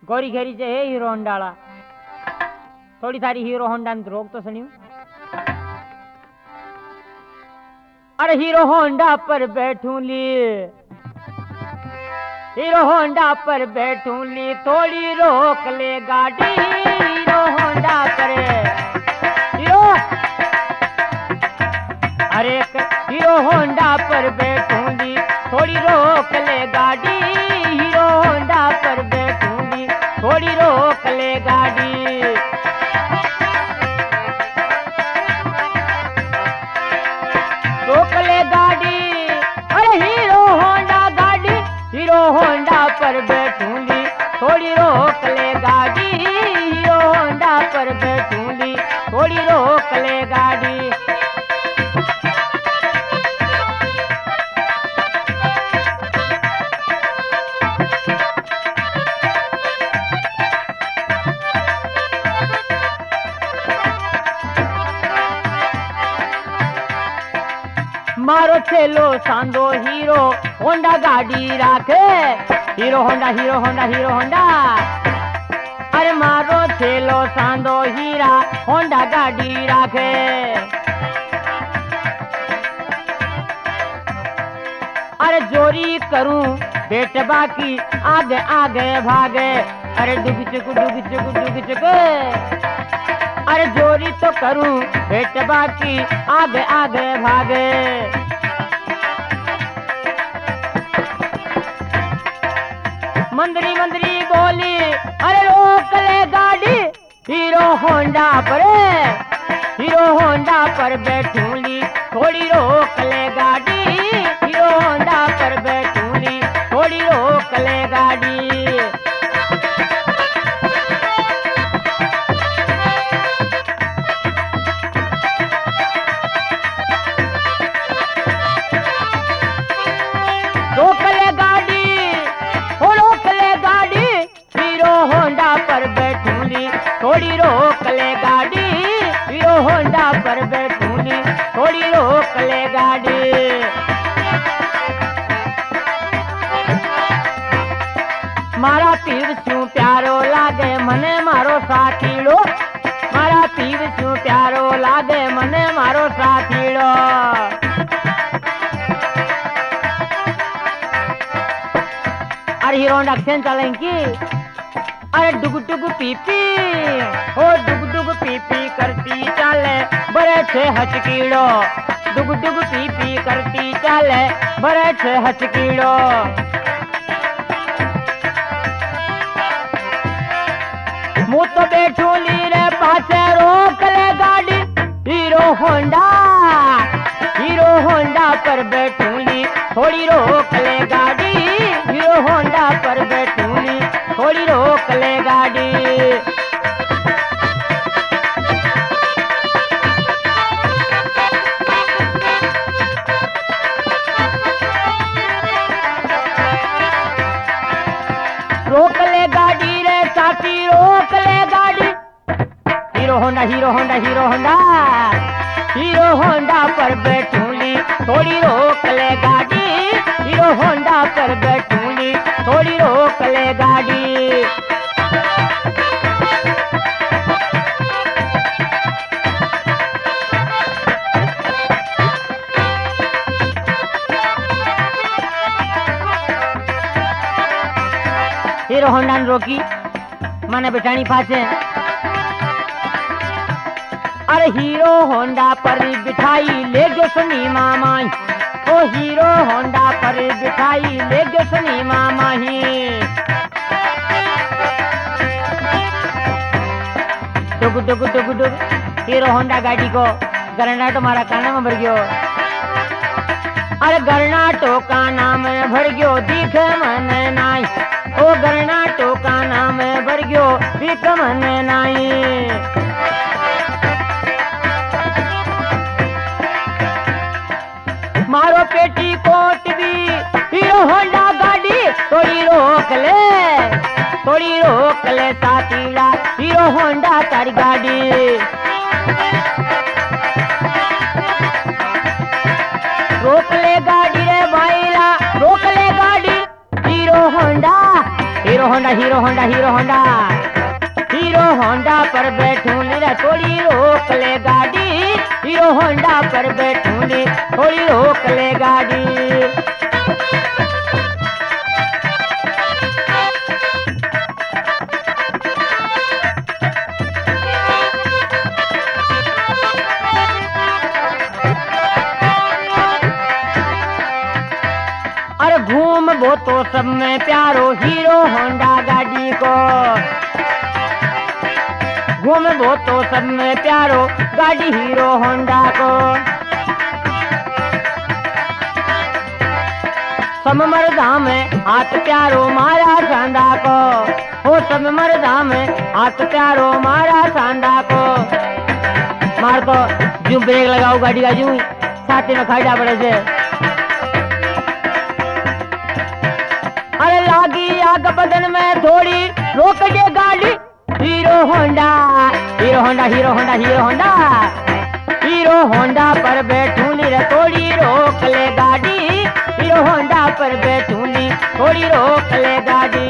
गोरी घेरी जे है हीरो होंडाला थोड़ी सारी हीरो होंडा रोक तो सुनियो। अरे हीरो होंडा पर बैठूंली, हीरो होंडा पर बैठूंली, थोड़ी रोक ले गाड़ी। हीरो होंडा पर हीरो, अरे हीरो होंडा पर बैठूंली, थोड़ी रोक ले गाड़ी। हीरो होंडा पर बैठूंली, थोड़ी रोक ले गाड़ी। रोक ले गाड़ी, अरे हीरो होंडा गाड़ी, हीरो होंडा पर बैठूंली, थोड़ी रोक ले गाड़ी। हीरो होंडा पर बैठूंली, थोड़ी रोक ले गाड़ी। मारो छेलो सांदो हीरो होंडा गाड़ी राखे। Hero Honda Hero Honda Hero Honda, अरे मारो छेलो सांदो हीरा होंडा गाड़ी राखे। अरे जोरी करूं बेटबा की आगे आगे भागे। अरे डुग चुक डुग चुक डुग चुक, अरे जोरी तो करूं बेटबा की आगे आगे भागे। मंदरी मंदरी बोली, अरे रोक ले गाड़ी। हीरो होंडा पर, हीरो होंडा पर बैठूंली, थोड़ी रोक ले गाड़ी। हीरो होंडा पर बैठूंली, थोड़ी रोक ले गाड़ी। रोक ले गाड़ी, हो रोक ले गाड़ी। हीरो होंडा पर बैठूंली, थोड़ी रोक ले गाड़ी। हीरो होंडा पर बैठूंली, थोड़ी रोक ले गाड़ी। मारा पीर क्यों प्यारो लागे मने मारो साथीड़ो। मारा पीर क्यों प्यारो लागे मने मारो साथीड़ो। अरे हीरो होंडा एक्शन चलेंगी। अरे डुग डुग पीपी, ओ डुग डुग पीपी करती चाले बड़े छे हचकीड़ो। डुग डुग पीपी करती चाले बड़े छे हचकीड़ो। मुँह तो बैठूंली रे पाछे रोक ले गाड़ी। हीरो होंडा, हीरो होंडा पर बैठूंली, थोड़ी रोक ले गाड़ी। हीरो होंडा पर बैठूंली, थोड़ी रोक ले गाड़ी। रोक ले गाड़ी रे साथी, रोक ले गाड़ी। Hero Honda Hero Honda Hero Honda, Hero Honda पर बैठूंली, थोड़ी रोक ले गाड़ी। हीरो होंडा पर बैठूंली, थोड़ी रोक ले गाड़ी। हीरो होंडा ने रोकी, माने बिठानी पाछे। अरे हीरो होंडा पर बिठाई ले गयो सुनी मामाई। ओ हीरो होंडा पर बिठाई ले गयो सुनी मामाही। डुग डुग डुग डुग हीरो होंडा गाड़ी को गरनाटो मारा काना में भर गयो। अरे गरनाटो का नाम भर गयो दिख मन नाई। ओ गरनाटो का नाम भर गयो दिख मन नाई। मारो पेटी कोट भी हीरो होंडा गाड़ी, थोड़ी रोक ले, थोड़ी रोक ले साथीड़ा। हीरो होंडा तारी गाड़ी। रोक ले गाड़ी रे भाईला, रोक ले गाड़ी। Hero Honda Honda Hero Honda Hero Honda Hero Honda पर बैठूंगी रे थोड़ी रोक ले गाड़ी हीरो होंडा पर बैठूंगी थोड़ी रोक ले गाड़ी अरे घूम वो तो सब में प्यारो हीरो होंडा गाड़ी को घूम वो तो सब में प्यारो गाड़ी हीरो होंडा को सब मर्दा में हाथ प्यारो मारा सांदा को हो सब मर्दा में हाथ प्यारो मारा सांदा को मार तो जू ब्रेक लगाओ गाड़ी का जू साथी में खाड़ा पड़े से अरे लागी आग बदन में थोड़ी रोक दे गाड़ी Hero Honda Hero Honda Hero Honda Hero Honda Hero Honda पर बैठूंगी रे थोड़ी रोक ले गाड़ी हीरो होंडा पर बैठूंगी थोड़ी रोक ले गाड़ी